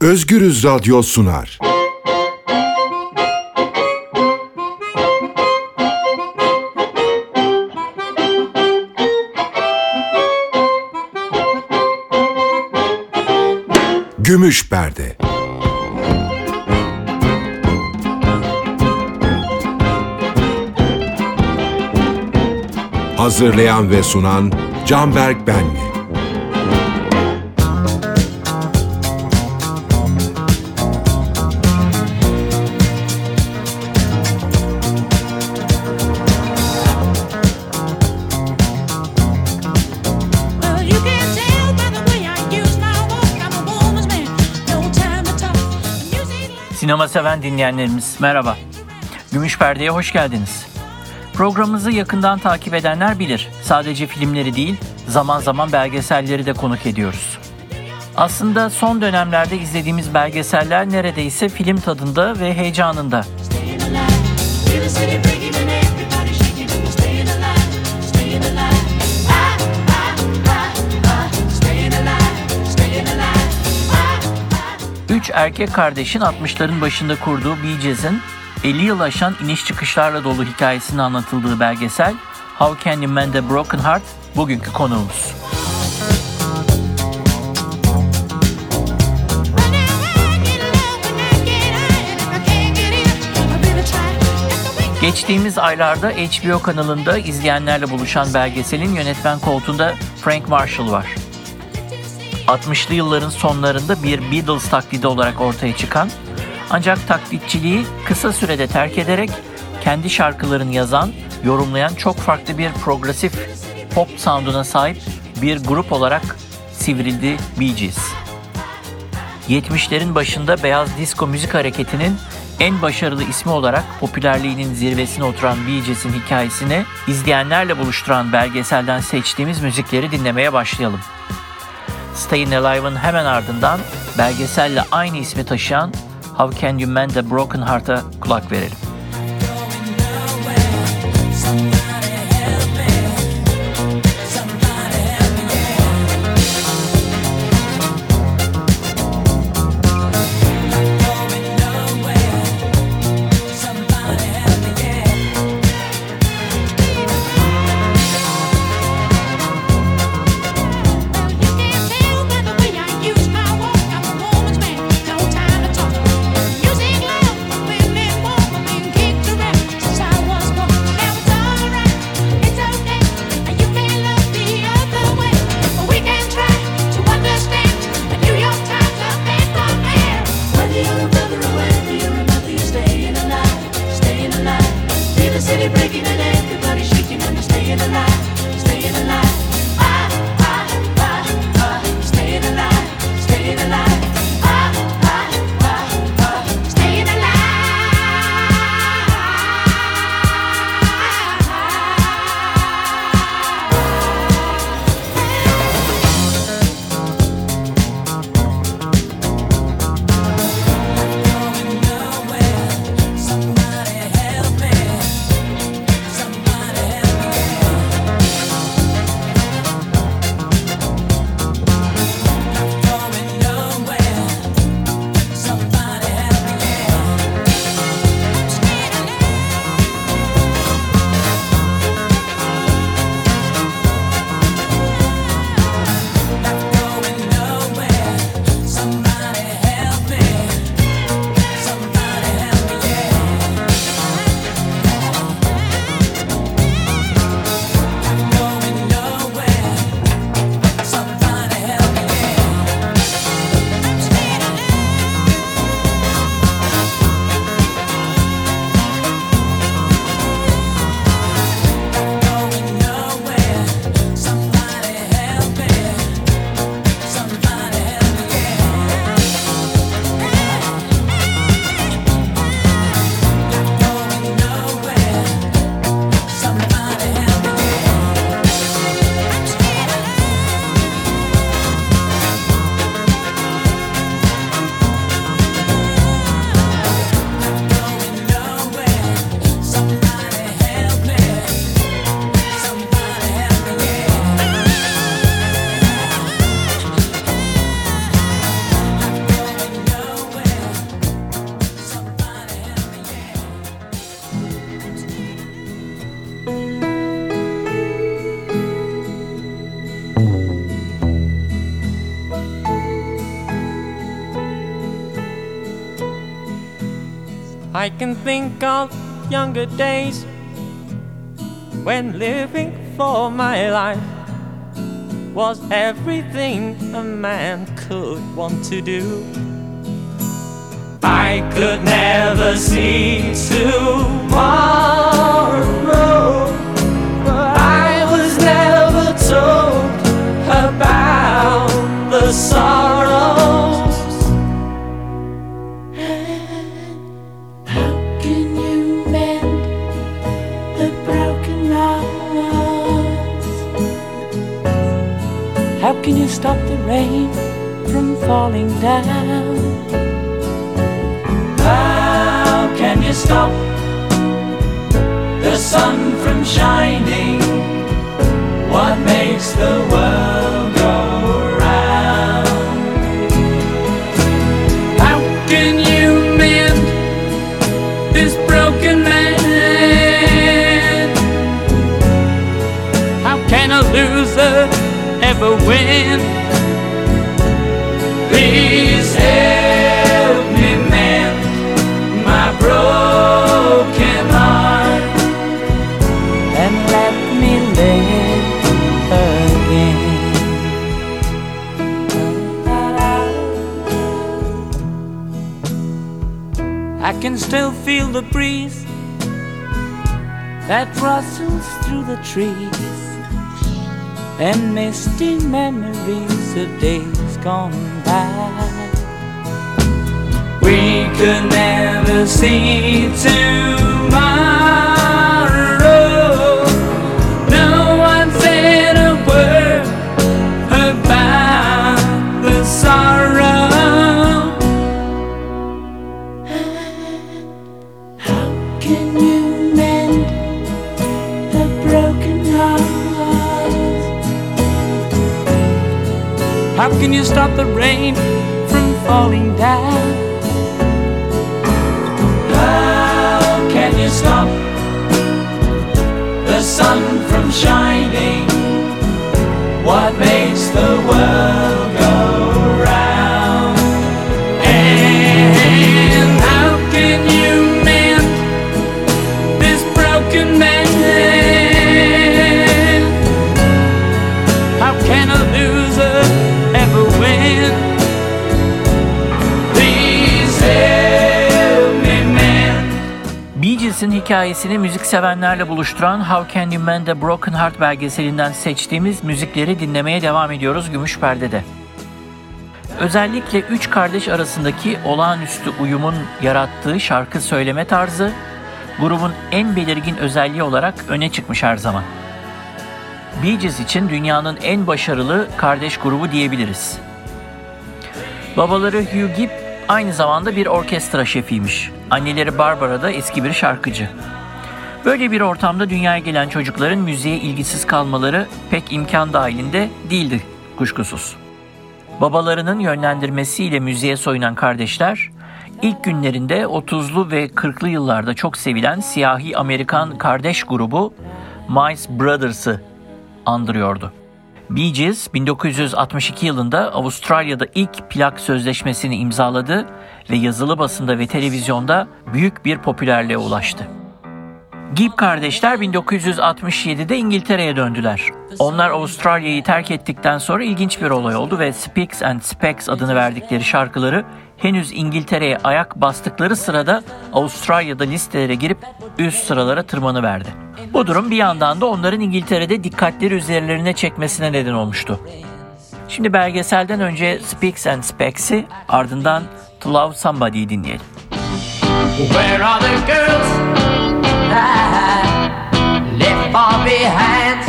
Özgürüz Radyo sunar. Gümüş Perde. Hazırlayan ve sunan Canberk Benli. Sinema seven dinleyenlerimiz merhaba. Gümüş Perde'ye hoş geldiniz. Programımızı yakından takip edenler bilir. Sadece filmleri değil, zaman zaman belgeselleri de konuk ediyoruz. Aslında son dönemlerde izlediğimiz belgeseller neredeyse film tadında ve heyecanında. Üç erkek kardeşin 60'ların başında kurduğu Bee Gees'in 50 yıl aşan iniş çıkışlarla dolu hikayesinin anlatıldığı belgesel How Can You Mend a Broken Heart bugünkü konuğumuz. Geçtiğimiz aylarda HBO kanalında izleyenlerle buluşan belgeselin yönetmen koltuğunda Frank Marshall var. 60'lı yılların sonlarında bir Beatles taklidi olarak ortaya çıkan, ancak taklitçiliği kısa sürede terk ederek kendi şarkılarını yazan, yorumlayan çok farklı bir progresif pop sound'una sahip bir grup olarak sivrildi Bee Gees. 70'lerin başında beyaz disco müzik hareketinin en başarılı ismi olarak popülerliğinin zirvesine oturan Bee Gees'in hikayesini izleyenlerle buluşturan belgeselden seçtiğimiz müzikleri dinlemeye başlayalım. Stayin' Alive'ın hemen ardından belgeselle aynı ismi taşıyan How Can You Mend a Broken Heart'a kulak verelim. Music love, women, woman, I can think of younger days when living for my life was everything a man could want to do. I could never see tomorrow, but I was never told about the sorrows. How can you mend the broken hearts? How can you stop the rain from falling down? How can you stop the sun from shining? What makes the world go round? How can you mend this broken man? How can a loser ever win? Please help me mend my broken heart And let me live again. I can still feel the breeze that rustles through the trees, and misty memories of days gone by. we could never see tomorrow. No one said a word about the sorrow. How can you mend the broken heart? How can you stop the rain from falling down? How can you stop the sun from shining? What makes the world go round? And how can you mend this broken man? How can a loser ever win? Please help me mend. Bee Gees'in hikayesini müziksevenlerle buluşturan How Can You Mend a Broken Heart belgeselinden seçtiğimiz müzikleri dinlemeye devam ediyoruz Gümüş Perde'de. Özellikle üç kardeş arasındaki olağanüstü uyumun yarattığı şarkı söyleme tarzı, grubun en belirgin özelliği olarak öne çıkmış her zaman. Bee Gees için dünyanın en başarılı kardeş grubu diyebiliriz. Babaları Hugh Gibb aynı zamanda bir orkestra şefiymiş. Anneleri Barbara da eski bir şarkıcı. Böyle bir ortamda dünyaya gelen çocukların müziğe ilgisiz kalmaları pek imkan dahilinde değildi kuşkusuz. Babalarının yönlendirmesiyle müziğe soyunan kardeşler, ilk günlerinde 30'lu ve 40'lı yıllarda çok sevilen siyahi Amerikan kardeş grubu Miles Brothers'ı andırıyordu. Bee Gees 1962 yılında Avustralya'da ilk plak sözleşmesini imzaladı ve yazılı basında ve televizyonda büyük bir popülerliğe ulaştı. Gibb kardeşler 1967'de İngiltere'ye döndüler. Onlar Avustralya'yı terk ettikten sonra ilginç bir olay oldu ve Spicks and Specks adını verdikleri şarkıları henüz İngiltere'ye ayak bastıkları sırada Avustralya'da listelere girip üst sıralara tırmanıverdi. Bu durum bir yandan da onların İngiltere'de dikkatleri üzerlerine çekmesine neden olmuştu. Şimdi belgeselden önce Spicks and Specks'i, ardından To Love Somebody'yi dinleyelim. Where are the girls I left far behind?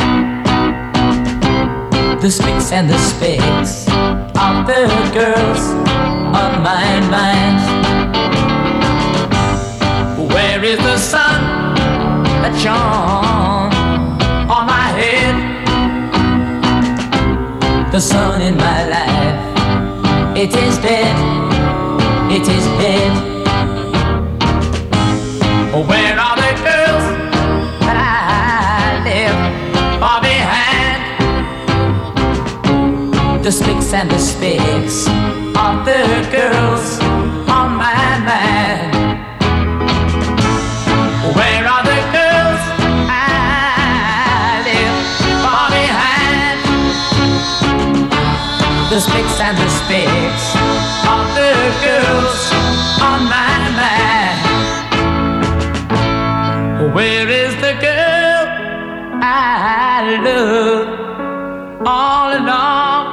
The Spicks and the Specks are the girls on my mind. Where is the sun that shone on my head? The sun in my life, it is dead, it is dead. Where are the girls that I left far behind? The Spicks and the Specks are the girls on my mind. spicks and the spicks of the girls on my mind. Where is the girl I love all along?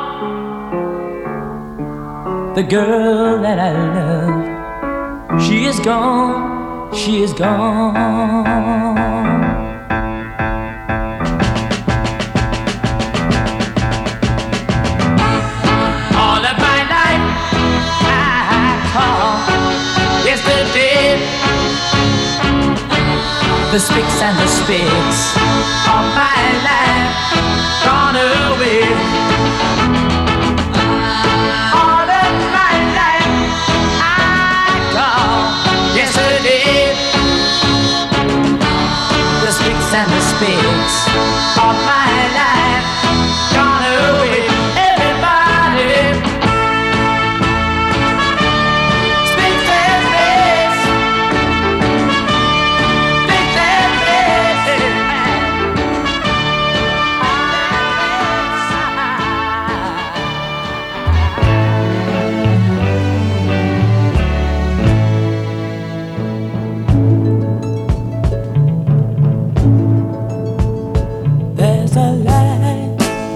The girl that I love, she is gone, she is gone. All of my life I call yesterday. The spicks and the spicks of my life gone away. All of my life I call yesterday. The spicks and the spicks of my life gone away. Everybody, spicks and spicks, spicks and there's a light,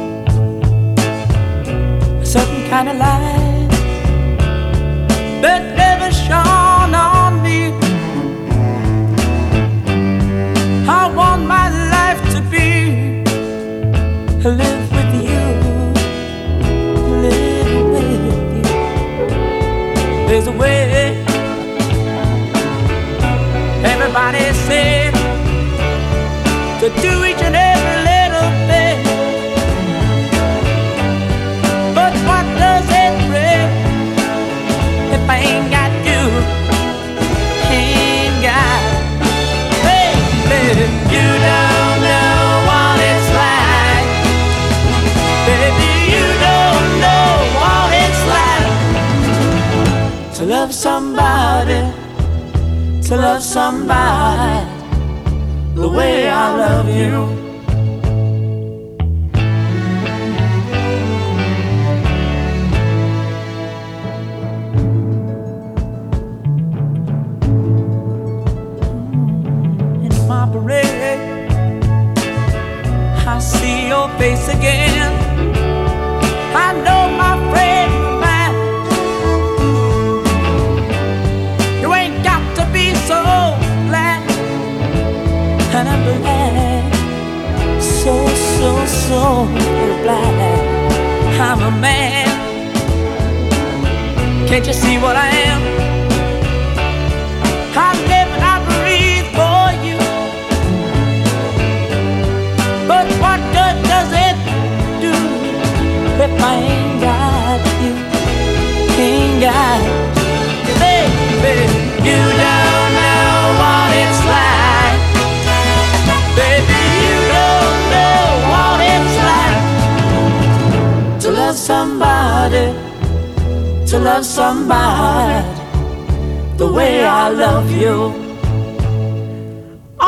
a certain kind of light that never shone on me. I want my life to be live with you, live with you. There's a way. Everybody said to do each and every little thing, but what does it bring if I ain't got you? Ain't got, baby, you don't know what it's like. Baby, you don't know what it's like to love somebody, to love somebody the way I love you. In my parade, I see your face again. I know, my friend of mine, you ain't got to be so glad. And I'm glad, so glad I'm a man. Can't you see what I am? I live and I breathe for you. But what good does it do if I ain't got you? Ain't got you, baby. You don't know what it's like. Baby, you don't know what it's like to love somebody, to love somebody the way I love you. Oh,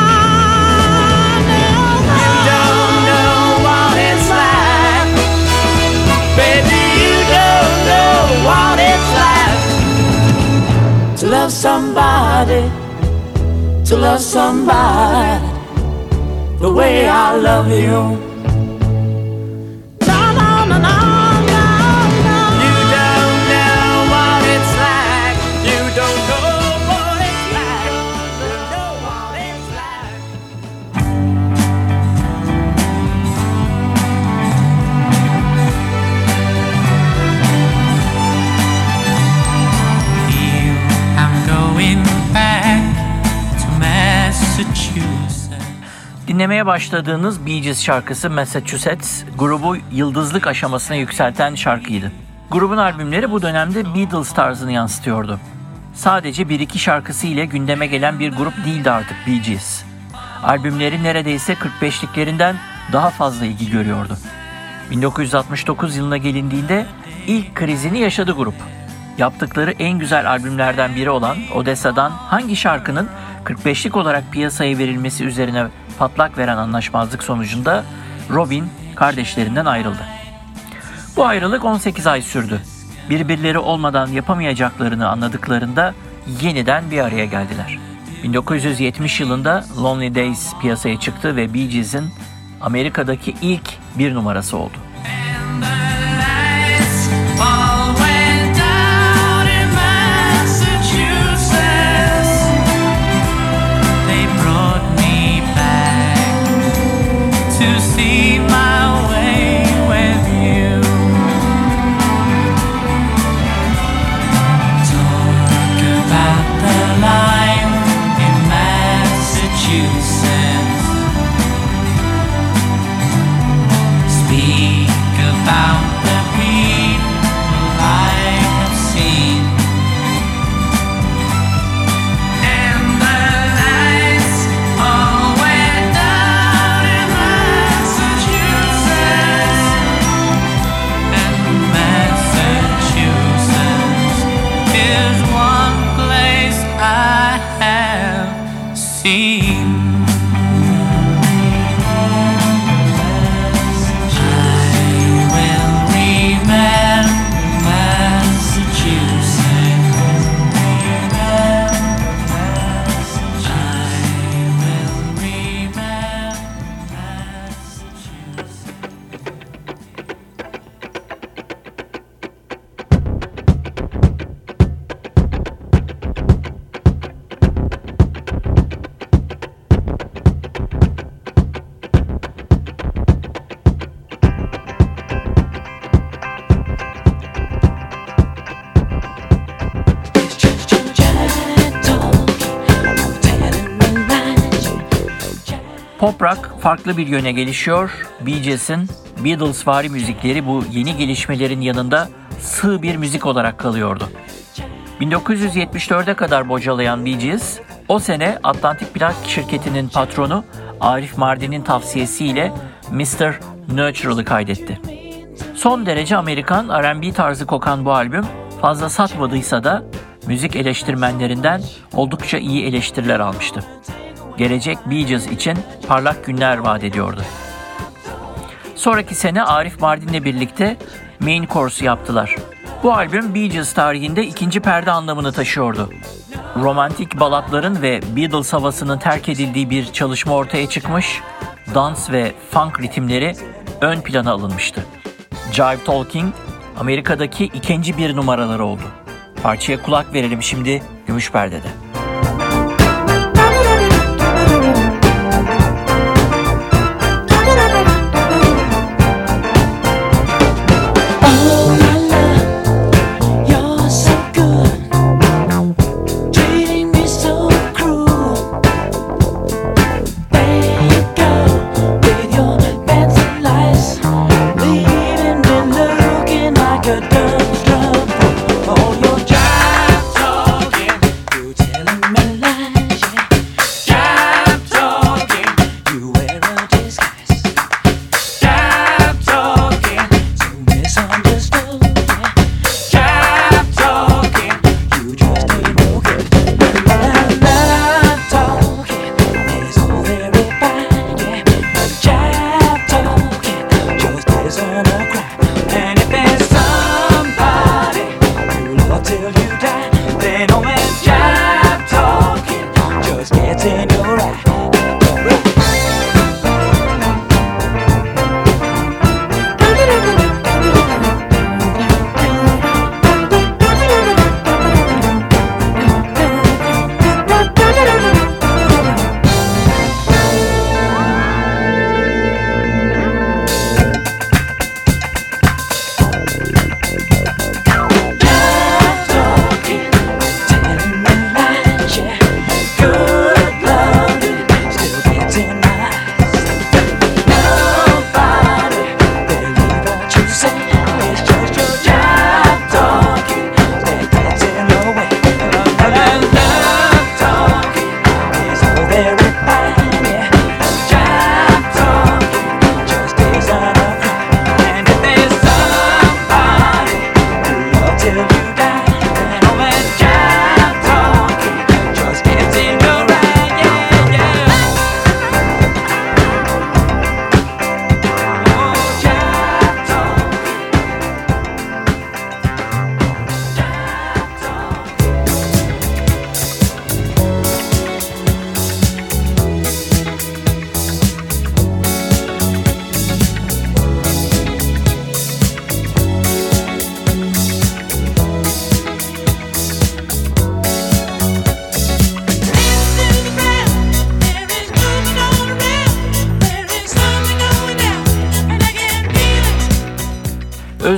no, you don't know what it's like. Baby, you don't know what it's like to love somebody, to love somebody the way I love you. No, no, no, no, no, no. You don't know what it's like. You don't know what it's like. You know what it's like. I'm going back to Massachusetts. Dinlemeye başladığınız Bee Gees şarkısı Massachusetts, grubu yıldızlık aşamasına yükselten şarkıydı. Grubun albümleri bu dönemde Beatles tarzını yansıtıyordu. Sadece 1-2 şarkısı ile gündeme gelen bir grup değildi artık Bee Gees. Albümleri neredeyse 45'liklerinden daha fazla ilgi görüyordu. 1969 yılına gelindiğinde ilk krizini yaşadı grup. Yaptıkları en güzel albümlerden biri olan Odessa'dan hangi şarkının 45'lik olarak piyasaya verilmesi üzerine patlak veren anlaşmazlık sonucunda Robin kardeşlerinden ayrıldı. Bu ayrılık 18 ay sürdü. Birbirleri olmadan yapamayacaklarını anladıklarında yeniden bir araya geldiler. 1970 yılında Lonely Days piyasaya çıktı ve Bee Gees'in Amerika'daki ilk bir numarası oldu. Pop rock farklı bir yöne gelişiyor. Bee Gees'in Beatlesvari müzikleri bu yeni gelişmelerin yanında sığ bir müzik olarak kalıyordu. 1974'e kadar bocalayan Bee Gees, o sene Atlantic Plak şirketinin patronu Arif Mardin'in tavsiyesiyle Mr. Natural'ı kaydetti. Son derece Amerikan R&B tarzı kokan bu albüm fazla satmadıysa da müzik eleştirmenlerinden oldukça iyi eleştiriler almıştı. Gelecek Bee Gees için parlak günler vaat ediyordu. Sonraki sene Arif Mardin'le birlikte Main Course yaptılar. Bu albüm Bee Gees tarihinde ikinci perde anlamını taşıyordu. Romantik balatların ve Beatles havasının terk edildiği bir çalışma ortaya çıkmış, dans ve funk ritimleri ön plana alınmıştı. Jive Talking, Amerika'daki ikinci bir numaraları oldu. Parçaya kulak verelim şimdi Gümüş Perde'de.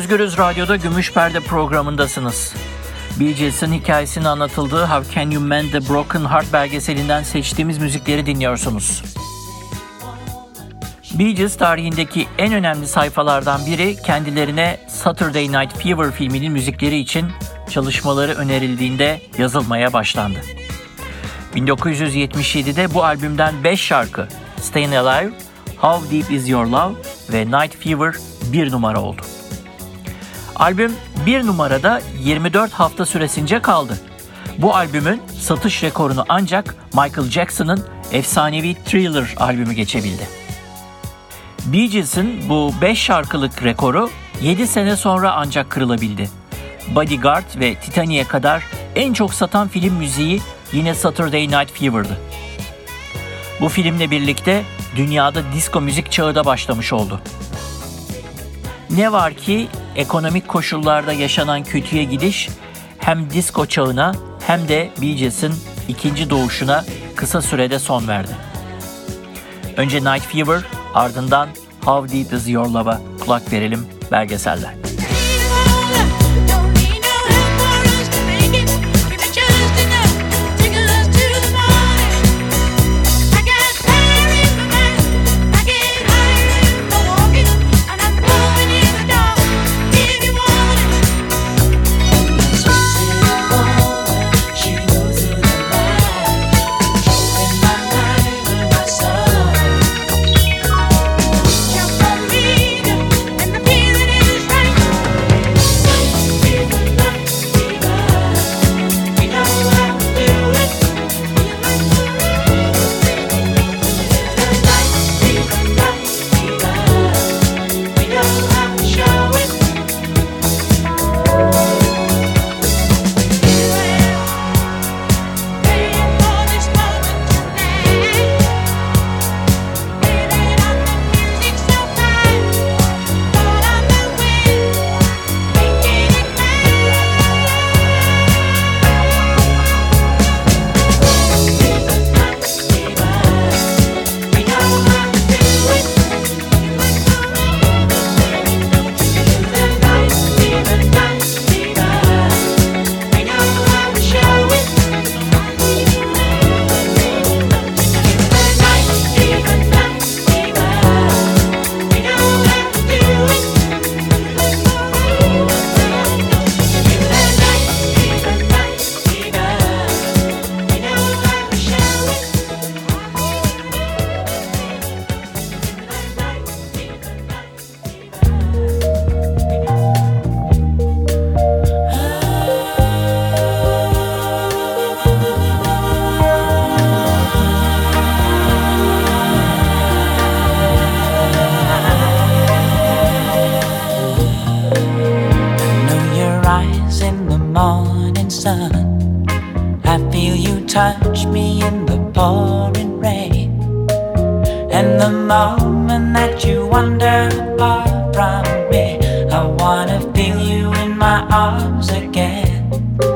Özgürüz Radyo'da Gümüş Perde programındasınız. Bee Gees'in hikayesinin anlatıldığı How Can You Mend the Broken Heart belgeselinden seçtiğimiz müzikleri dinliyorsunuz. Bee Gees tarihindeki en önemli sayfalardan biri kendilerine Saturday Night Fever filminin müzikleri için çalışmaları önerildiğinde yazılmaya başlandı. 1977'de bu albümden 5 şarkı Stayin' Alive, How Deep Is Your Love ve Night Fever 1 numara oldu. Albüm 1 numarada 24 hafta süresince kaldı. Bu albümün satış rekorunu ancak Michael Jackson'ın efsanevi Thriller albümü geçebildi. Bee Gees'in bu 5 şarkılık rekoru 7 sene sonra ancak kırılabildi. Bodyguard ve Titanic'e kadar en çok satan film müziği yine Saturday Night Fever'dı. Bu filmle birlikte dünyada disco müzik çağı da başlamış oldu. Ne var ki ekonomik koşullarda yaşanan kötüye gidiş hem disco çağına hem de Bee Gees'in ikinci doğuşuna kısa sürede son verdi. Önce Night Fever, ardından How Deep Is Your Love'a kulak verelim belgeselden. Touch me in the pouring rain, and the moment that you wander far from me, I wanna feel you in my arms again.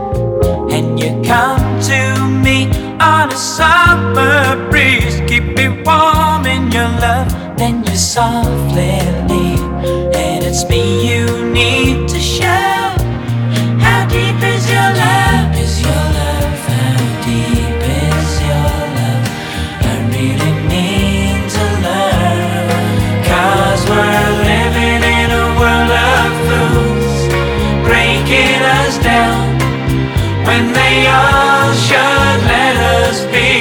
And you come to me on a summer breeze, keep me warm in your love, then you softly leave, and it's me you need to show. How deep is your love? Is your love? How deep is your love? I really need to learn, 'cause we're living in a world of fools, breaking us down when they all should let us be.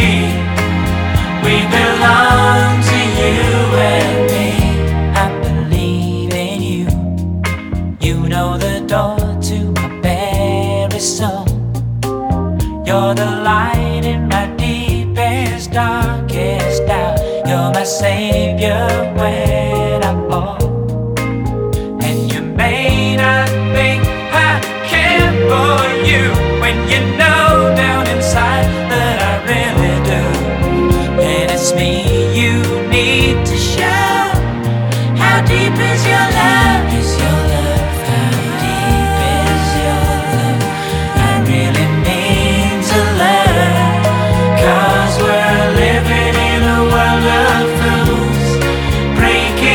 We belong to you and me. I believe in you. You know the door to my very soul. You're the light in my deepest, darkest doubt. You're my savior when I fall. And you may not think I care for you, when you know down inside that I really do. And it's me you need to show. How deep is your love? Is your love? How deep is your love? I really need to learn, 'cause we're living in a world of fools, breaking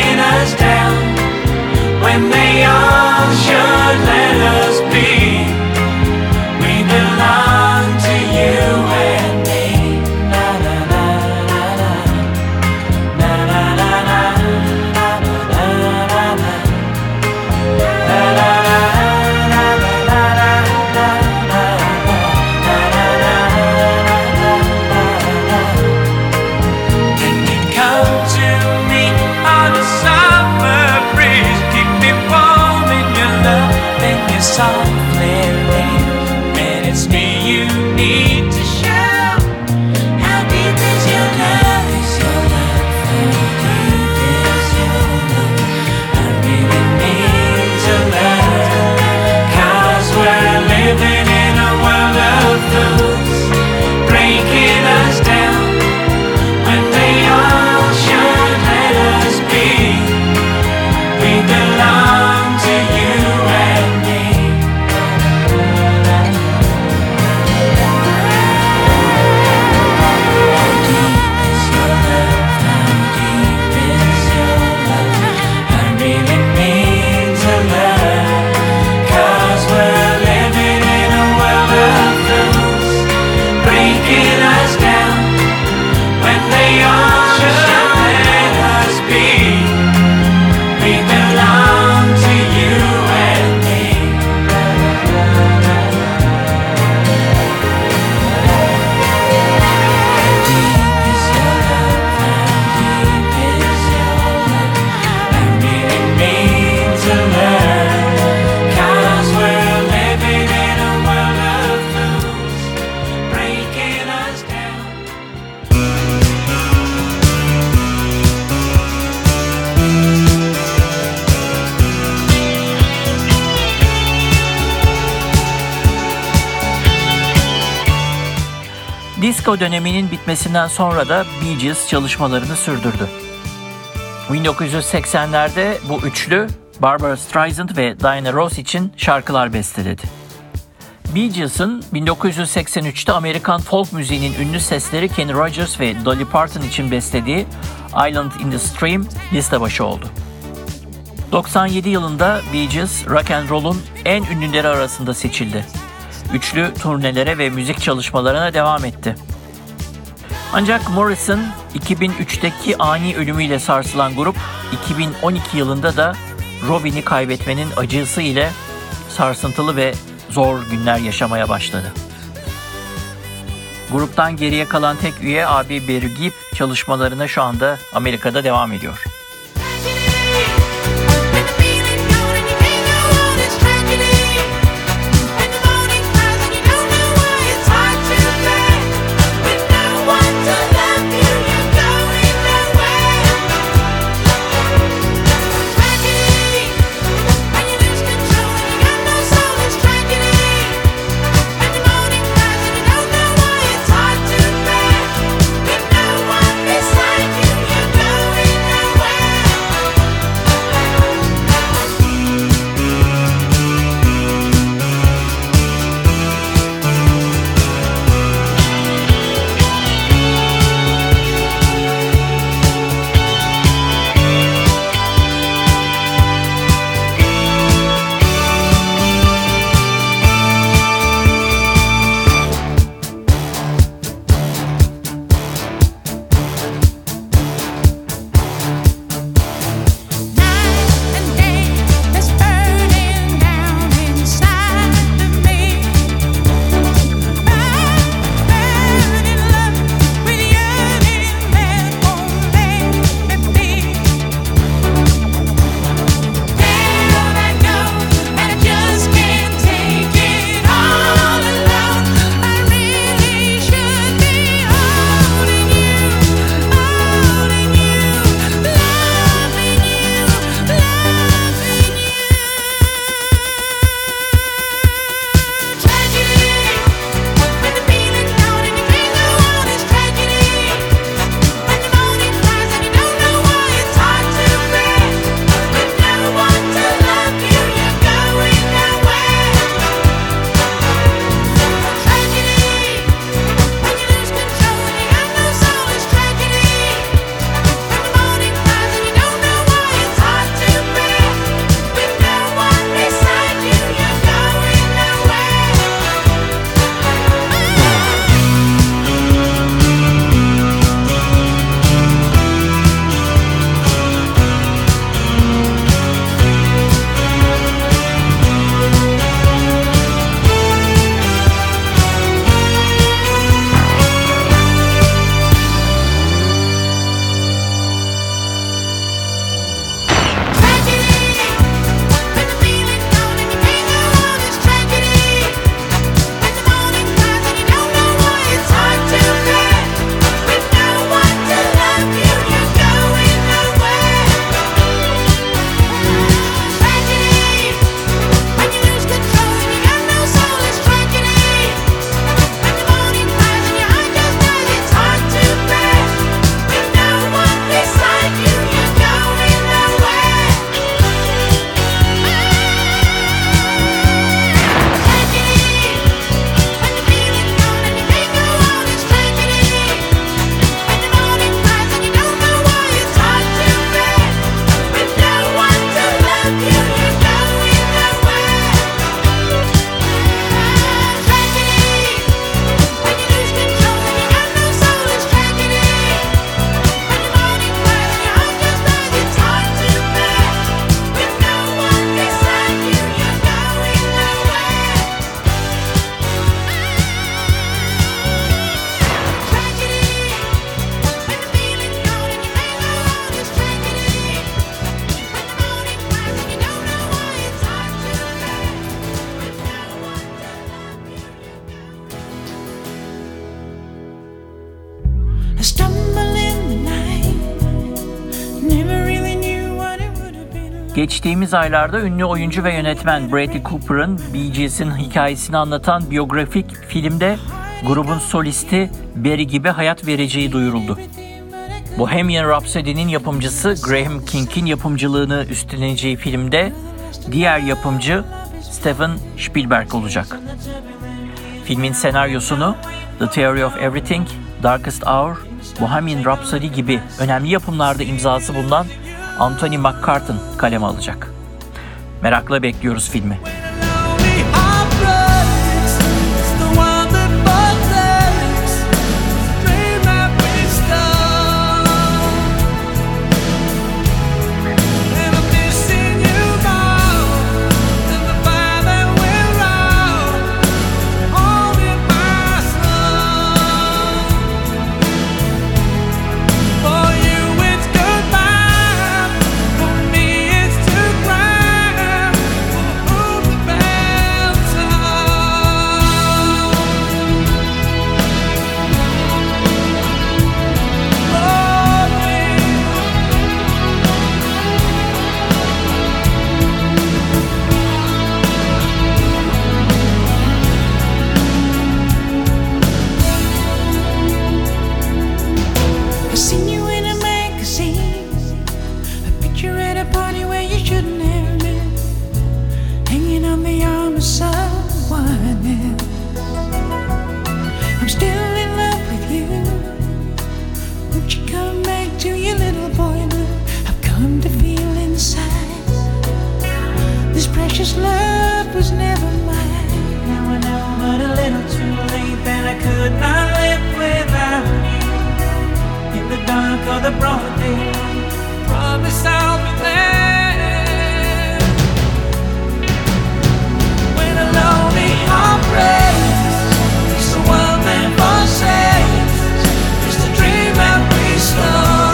need to show. How deep is your love? Is your love? How deep is your love? I really need to love. 'Cause we're living in a world of fools, breaking us down when they all should let us be. We belong to you and me. How deep is your love? How deep is your love? I really need to love. 'Cause we're living in a world of fools, breaking us down when they all should let us be. We belong to you and me. How deep is your love? How deep is your love? I really need to love. 'Cause we're living in a world of fools, breaking us down. Disco döneminin bitmesinden sonra da Bee Gees çalışmalarını sürdürdü. 1980'lerde bu üçlü Barbra Streisand ve Diana Ross için şarkılar besteledi. Bee Gees'in 1983'te Amerikan folk müziğinin ünlü sesleri Kenny Rogers ve Dolly Parton için bestelediği Island in the Stream liste başı oldu. 97 yılında Bee Gees, rock and roll'un en ünlüleri arasında seçildi. Üçlü turnelere ve müzik çalışmalarına devam etti. Ancak Morrison 2003'teki ani ölümüyle sarsılan grup 2012 yılında da Robin'i kaybetmenin acısı ile sarsıntılı ve zor günler yaşamaya başladı. Gruptan geriye kalan tek üye abi Barry Gibb çalışmalarına şu anda Amerika'da devam ediyor. Beside you, you're going nowhere. Geçtiğimiz aylarda ünlü oyuncu ve yönetmen Bradley Cooper'ın Bee Gees'in hikayesini anlatan biyografik filmde grubun solisti Barry gibi hayat vereceği duyuruldu. Bohemian Rhapsody'nin yapımcısı Graham King'in yapımcılığını üstleneceği filmde diğer yapımcı Steven Spielberg olacak. Filmin senaryosunu The Theory of Everything, Darkest Hour, Bohemian Rhapsody gibi önemli yapımlarda imzası bulunan Anthony McCartan kaleme alacak. Merakla bekliyoruz filmi. Precious love was never mine. Now I know, but a little too late that I could not live without you. In the dark or the broad day, promise I'll be there. When a lonely heart breaks, it's the one that forsakes. It's the dream that we stole.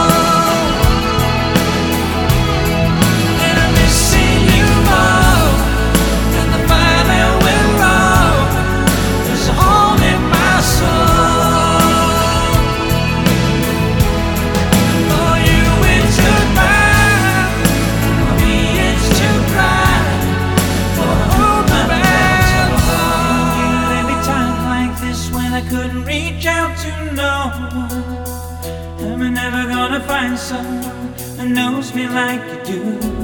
Find someone who knows me like you do.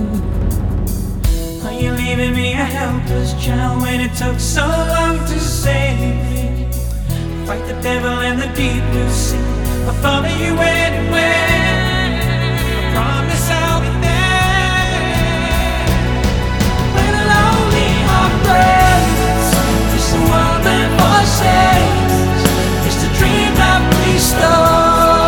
Are you leaving me a helpless child when it took so long to save me? Fight the devil in the deep blue sea. I'll follow you anywhere. I promise I'll be there. When a lonely heart breaks, it's the one that forsakes. It's the dream that we stole.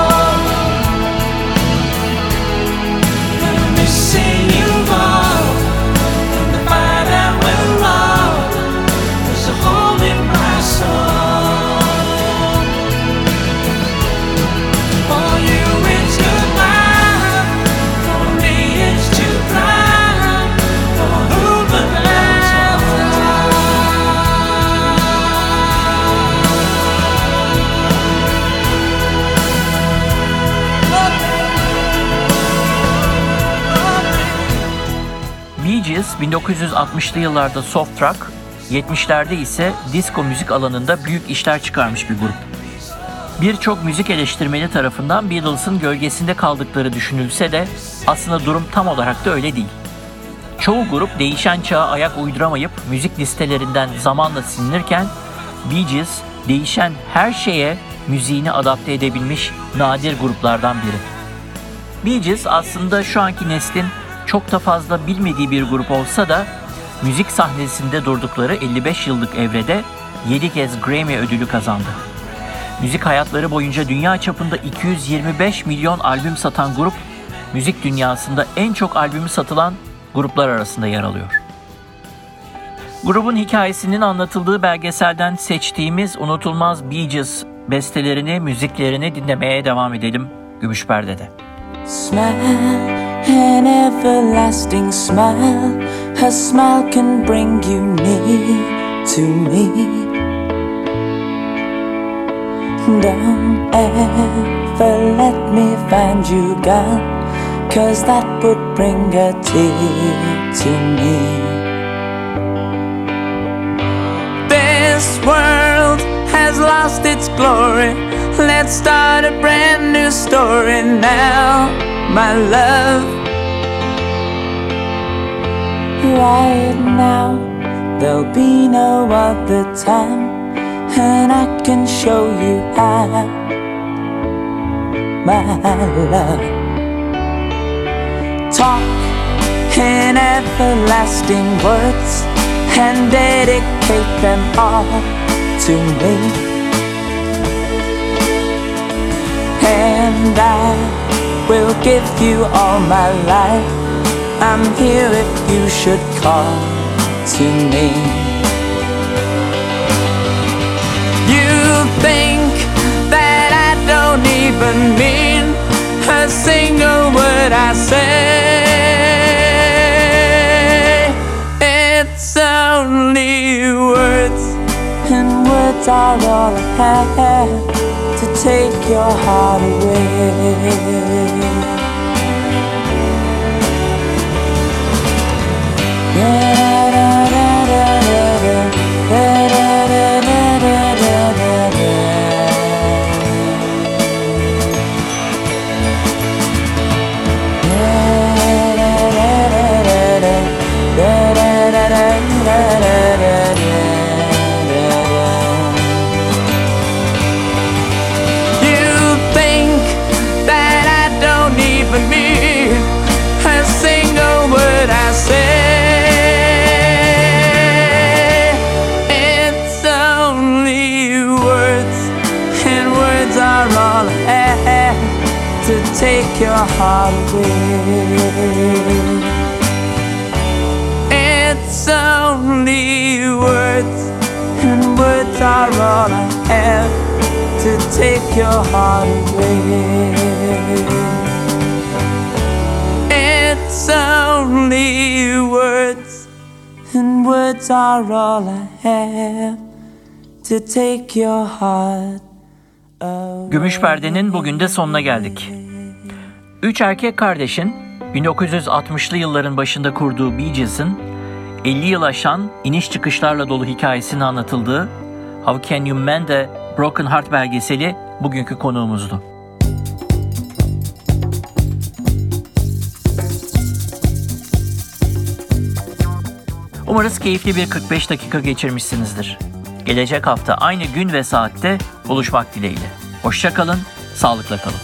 Bee Gees 1960'lı yıllarda soft rock, 70'lerde ise disco müzik alanında büyük işler çıkarmış bir grup. Birçok müzik eleştirmeni tarafından Beatles'ın gölgesinde kaldıkları düşünülse de aslında durum tam olarak da öyle değil. Çoğu grup değişen çağa ayak uyduramayıp müzik listelerinden zamanla silinirken Bee Gees değişen her şeye müziğini adapte edebilmiş nadir gruplardan biri. Bee Gees aslında şu anki neslin çok da fazla bilmediği bir grup olsa da müzik sahnesinde durdukları 55 yıllık evrede 7 kez Grammy ödülü kazandı. Müzik hayatları boyunca dünya çapında 225 milyon albüm satan grup, müzik dünyasında en çok albümü satılan gruplar arasında yer alıyor. Grubun hikayesinin anlatıldığı belgeselden seçtiğimiz unutulmaz Bee Gees bestelerini, müziklerini dinlemeye devam edelim Gümüş Perde'de. Smile, an everlasting smile. Her smile can bring you near to me. Don't ever let me find you gone 'cause that would bring a tear to me. This world has lost its glory. Let's start a brand new story now, my love. Right now, there'll be no other time, and I can show you how, my love. Talk in everlasting words and dedicate them all to me, and I will give you all my life. I'm here if you should call to me. You think that I don't even mean a single word I say. It's only words, and words are all I have to take your heart away. Take your heart away. It's only words, and words are all I have to take your heart away. It's only words, and words are all I have to take your heart away. Gümüş Perde'nin bugün de sonuna geldik. Üç erkek kardeşin 1960'lı yılların başında kurduğu Bee Gees'in 50 yıl aşan iniş çıkışlarla dolu hikayesinin anlatıldığı How Can You Mend a Broken Heart belgeseli bugünkü konuğumuzdu. Umarız keyifli bir 45 dakika geçirmişsinizdir. Gelecek hafta aynı gün ve saatte buluşmak dileğiyle. Hoşça kalın, sağlıkla kalın.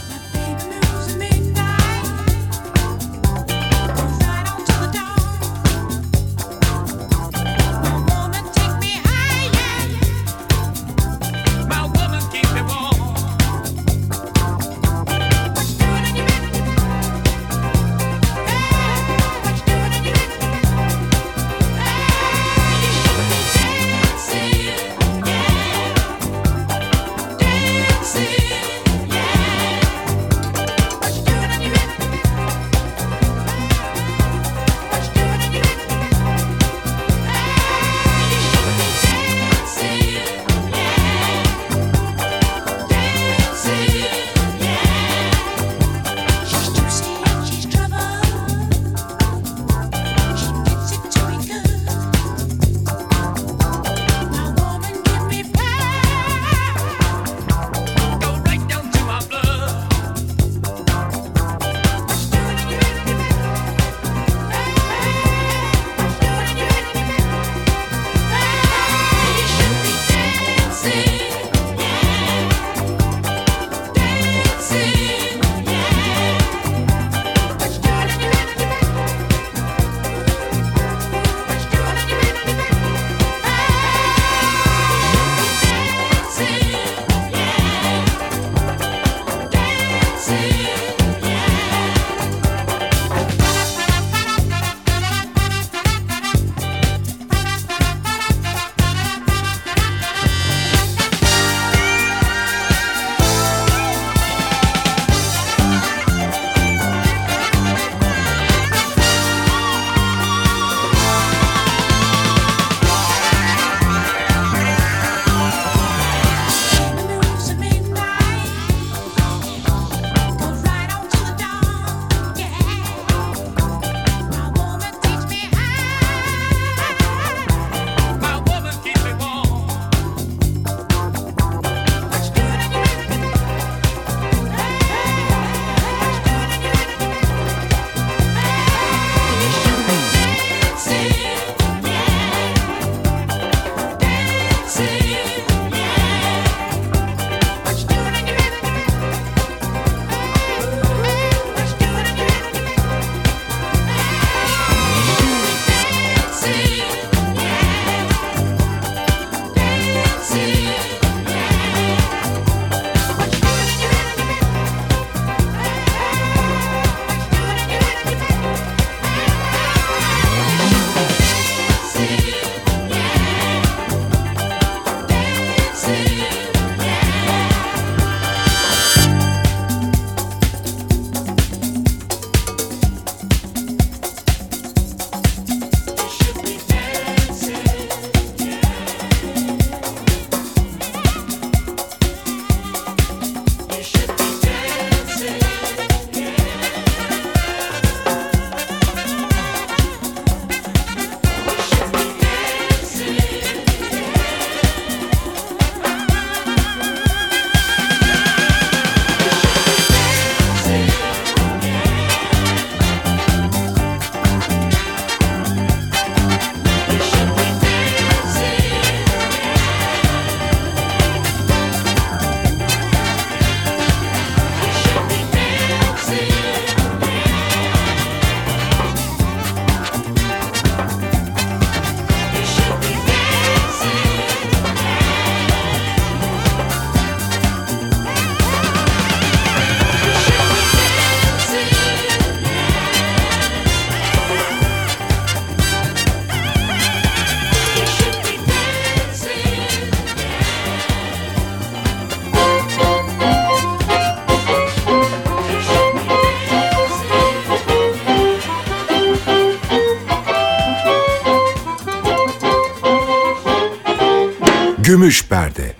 Gümüş Perde.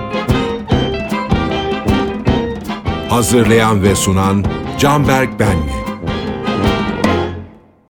Hazırlayan ve sunan Canberk Benli.